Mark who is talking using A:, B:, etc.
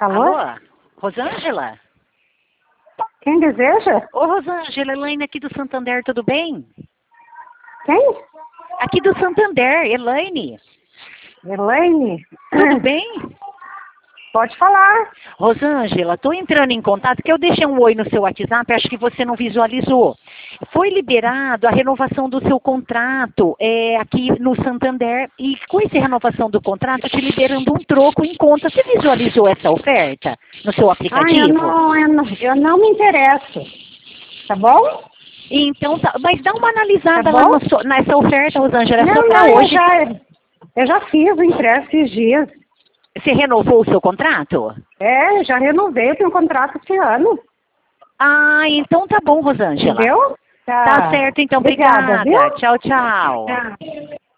A: Alô?
B: Alô? Rosângela?
A: Quem deseja?
B: Ô, Rosângela, Elaine aqui do Santander, tudo bem?
A: Quem?
B: Aqui do Santander, Elaine.
A: Elaine?
B: Tudo bem?
A: Pode falar.
B: Rosângela, estou entrando em contato, que eu deixei um oi no seu WhatsApp, acho que você não visualizou. Foi liberado a renovação do seu contrato aqui no Santander, e com essa renovação do contrato, te liberando um troco em conta. Você visualizou essa oferta no seu aplicativo?
A: Eu não me interesso. Tá bom?
B: Então, mas dá uma analisada
A: Tá
B: lá
A: bom?
B: nessa oferta, Rosângela, é só
A: Não,
B: para hoje.
A: eu já fiz o ingresso esses dias.
B: Você renovou o seu contrato?
A: Eu já renovei, eu tenho um contrato esse ano.
B: Ah, então tá bom, Rosângela.
A: Entendeu?
B: Tá certo, então. Obrigada.
A: Viu?
B: Tchau, tchau.
A: Tá.